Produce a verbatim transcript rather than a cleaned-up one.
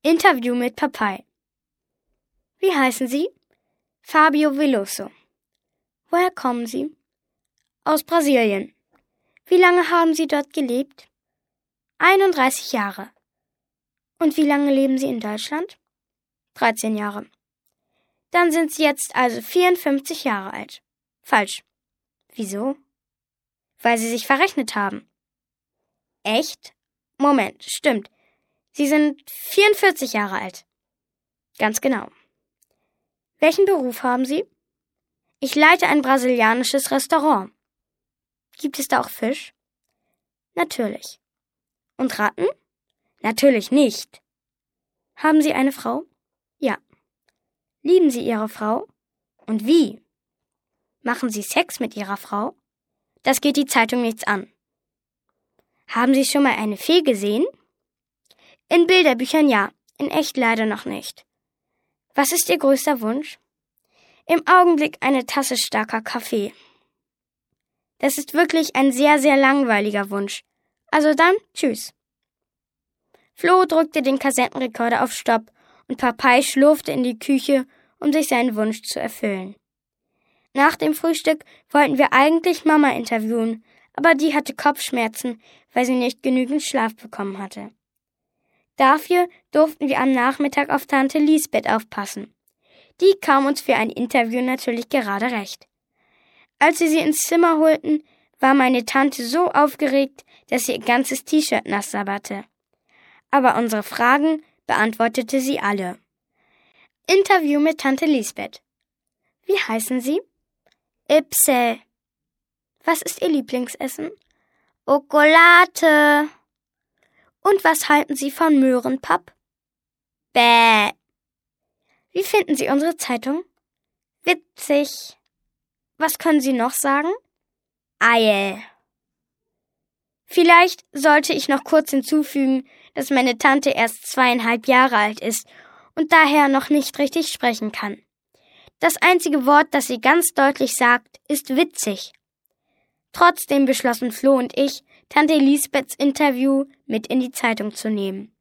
Interview mit Popeye. Wie heißen Sie? Fabio Veloso. Woher kommen Sie? Aus Brasilien. Wie lange haben Sie dort gelebt? einunddreißig Jahre. Und wie lange leben Sie in Deutschland? dreizehn Jahre. Dann sind Sie jetzt also vierundfünfzig Jahre alt. Falsch. Wieso? Weil Sie sich verrechnet haben. Echt? Moment, stimmt. Sie sind vierundvierzig Jahre alt. Ganz genau. Welchen Beruf haben Sie? Ich leite ein brasilianisches Restaurant. Gibt es da auch Fisch? Natürlich. Und Ratten? Natürlich nicht. Haben Sie eine Frau? Ja. Lieben Sie Ihre Frau? Und wie? Machen Sie Sex mit Ihrer Frau? Das geht die Zeitung nichts an. Haben Sie schon mal eine Fee gesehen? In Bilderbüchern ja, in echt leider noch nicht. Was ist Ihr größter Wunsch? Im Augenblick eine Tasse starker Kaffee. Das ist wirklich ein sehr, sehr langweiliger Wunsch. Also dann, tschüss. Flo drückte den Kassettenrekorder auf Stopp und Popeye schlurfte in die Küche, um sich seinen Wunsch zu erfüllen. Nach dem Frühstück wollten wir eigentlich Mama interviewen, aber die hatte Kopfschmerzen, weil sie nicht genügend Schlaf bekommen hatte. Dafür durften wir am Nachmittag auf Tante Lisbeth aufpassen. Die kam uns für ein Interview natürlich gerade recht. Als sie sie ins Zimmer holten, war meine Tante so aufgeregt, dass sie ihr ganzes T-Shirt nass sabberte. Aber unsere Fragen beantwortete sie alle. Interview mit Tante Lisbeth. Wie heißen Sie? Ipse. Was ist Ihr Lieblingsessen? Okolate. Und was halten Sie von Möhrenpapp? Bäh. Wie finden Sie unsere Zeitung? Witzig. Was können Sie noch sagen? Eie. Vielleicht sollte ich noch kurz hinzufügen, dass meine Tante erst zweieinhalb Jahre alt ist und daher noch nicht richtig sprechen kann. Das einzige Wort, das sie ganz deutlich sagt, ist witzig. Trotzdem beschlossen Flo und ich, Tante Lisbeths Interview mit in die Zeitung zu nehmen.